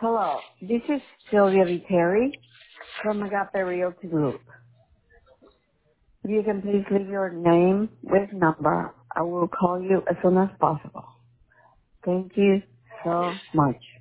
Hello, this is Sylvia Viteri from Agape Realty Group. If you can please leave your name with number, I will call you as soon as possible. Thank you so much.